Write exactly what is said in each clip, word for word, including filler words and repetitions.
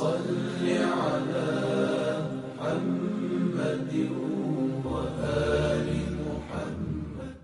صل على محمد وآل محمد.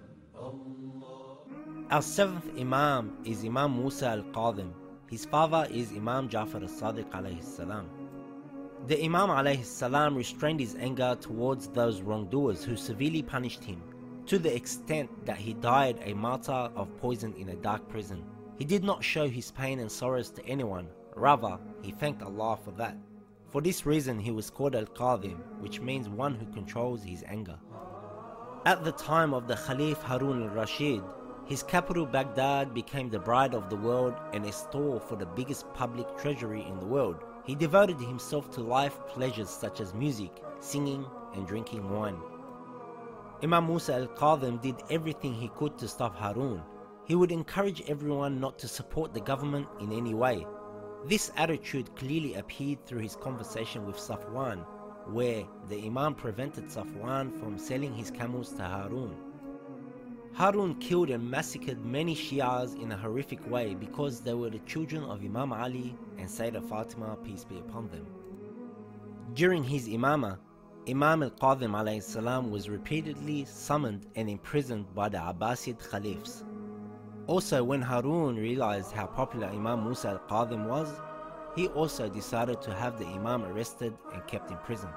Our seventh Imam is Imam Musa al-Kadhim. His father is Imam Ja'far al-Sadiq alayhi salam. The Imam alayhi salam restrained his anger towards those wrongdoers who severely punished him, to the extent that he died a martyr of poison in a dark prison. He did not show his pain and sorrows to anyone, rather he thanked Allah for that. For this reason he was called Al-Kadhim, which means one who controls his anger. At the time of the Khalif Harun al-Rashid, his capital Baghdad became the bride of the world and a store for the biggest public treasury in the world. He devoted himself to life pleasures such as music, singing and drinking wine. Imam Musa al-Kadhim did everything he could to stop Harun. He would encourage everyone not to support the government in any way. This attitude clearly appeared through his conversation with Safwan, where the Imam prevented Safwan from selling his camels to Harun. Harun killed and massacred many Shias in a horrific way because they were the children of Imam Ali and Sayyidah Fatima, peace be upon them. During his Imamah, Imam al-Kadhim alayhi salam was repeatedly summoned and imprisoned by the Abbasid Caliphs. Also, when Harun realized how popular Imam Musa al-Kadhim was, he also decided to have the Imam arrested and kept in prison.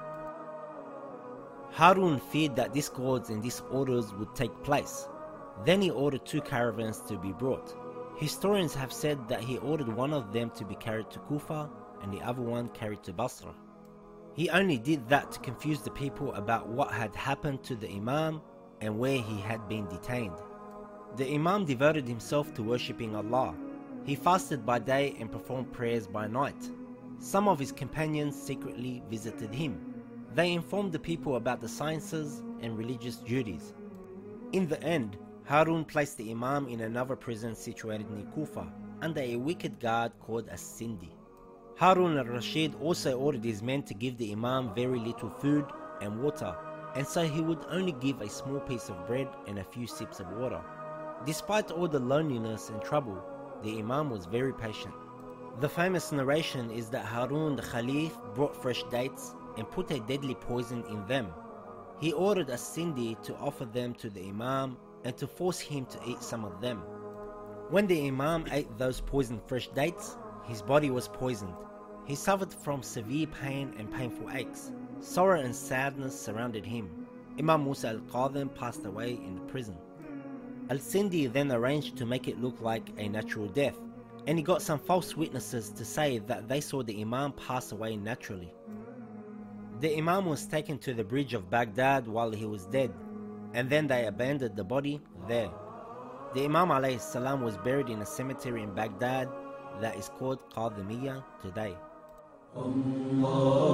Harun feared that discords and disorders would take place. Then he ordered two caravans to be brought. Historians have said that he ordered one of them to be carried to Kufa and the other one carried to Basra. He only did that to confuse the people about what had happened to the Imam and where he had been detained. The Imam devoted himself to worshipping Allah. He fasted by day and performed prayers by night. Some of his companions secretly visited him. They informed the people about the sciences and religious duties. In the end, Harun placed the Imam in another prison situated near Kufa, under a wicked guard called As-Sindi. Harun al-Rashid also ordered his men to give the Imam very little food and water, and so he would only give a small piece of bread and a few sips of water. Despite all the loneliness and trouble, the Imam was very patient. The famous narration is that Harun the Khalif brought fresh dates and put a deadly poison in them. He ordered As-Sindi to offer them to the Imam and to force him to eat some of them. When the Imam ate those poisoned fresh dates, his body was poisoned. He suffered from severe pain and painful aches. Sorrow and sadness surrounded him. Imam Musa al-Kadhim passed away in the prison. Al-Sindi then arranged to make it look like a natural death, and he got some false witnesses to say that they saw the Imam pass away naturally. The Imam was taken to the bridge of Baghdad while he was dead, and then they abandoned the body there. The Imam alayhi salam was buried in a cemetery in Baghdad that is called Kadhimiyya today.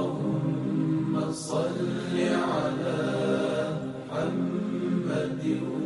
اللهم صل على محمد